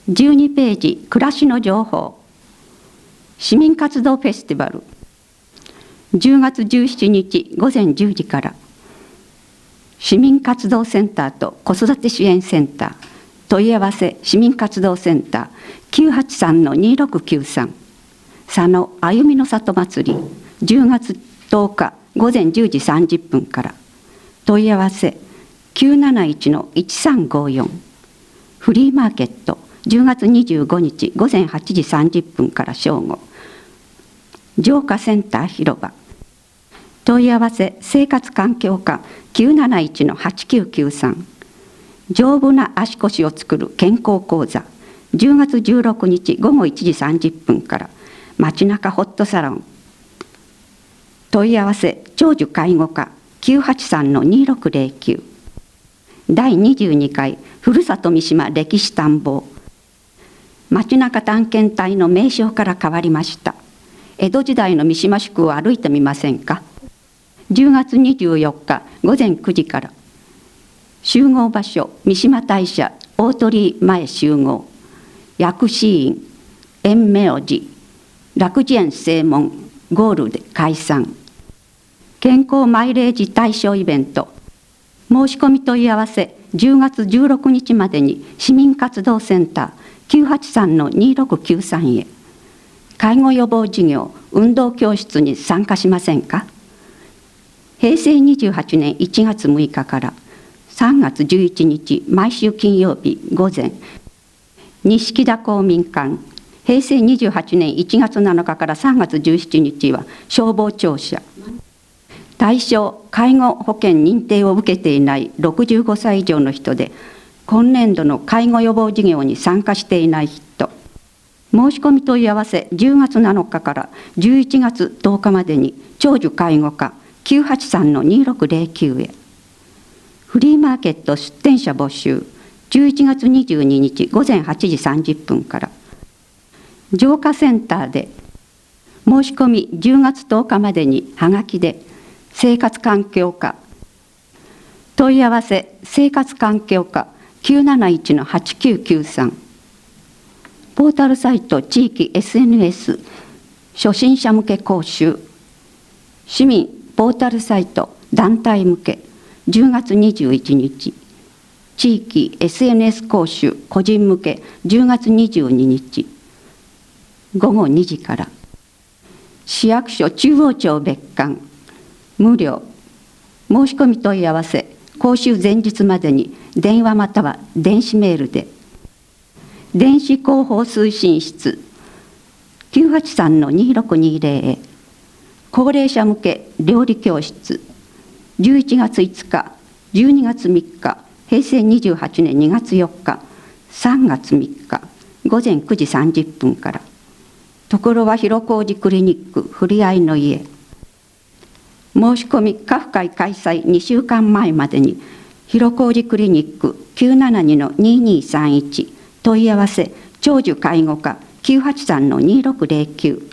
12ページ、暮らしの情報。市民活動フェスティバル。10月17日午前10時から、市民活動センターと子育て支援センター、問い合わせ市民活動センター 983-2693、佐野あゆみの里祭り、10月10日午前10時30分から、問い合わせ 971-1354、フリーマーケット、10月25日午前8時30分から正午、浄化センター広場、問い合わせ生活環境課 971-8993、丈夫な足腰を作る健康講座、10月16日午後1時30分から街中ホットサロン、問い合わせ長寿介護課 983-2609、第22回ふるさと三島歴史探訪、街中探検隊の名称から変わりました。江戸時代の三島宿を歩いてみませんか。10月24日午前9時から、集合場所三島大社大鳥居前集合、薬師院延命寺楽寺園正門ゴールで解散、健康マイレージ対象イベント、申し込み問い合わせ10月16日までに市民活動センター 983-2693 へ。介護予防事業運動教室に参加しませんか。平成28年1月6日から3月11日毎週金曜日午前、錦田公民館。平成28年1月7日から3月17日は消防庁舎。対象介護保険認定を受けていない65歳以上の人で、今年度の介護予防事業に参加していない人。申し込み問い合わせ10月7日から11月10日までに長寿介護課 983-2609 へ。フリーマーケット出店者募集、11月22日午前8時30分から、浄化センターで申し込み10月10日までにはがきで生活環境課、問い合わせ生活環境課 971-8993、ポータルサイト地域 SNS 初心者向け講習、市民ポータルサイト団体向け10月21日、地域 SNS 講習個人向け10月22日午後2時から、市役所中央庁別館無料、申し込み問い合わせ講習前日までに電話または電子メールで。電子広報推進室 983-2620 へ。高齢者向け料理教室、11月5日12月3日平成28年2月4日3月3日午前9時30分から、所は広小路クリニックふれあいの家。申し込みカフ会開催2週間前までに広小路クリニック 972-2231、問い合わせ長寿介護課 983-2609、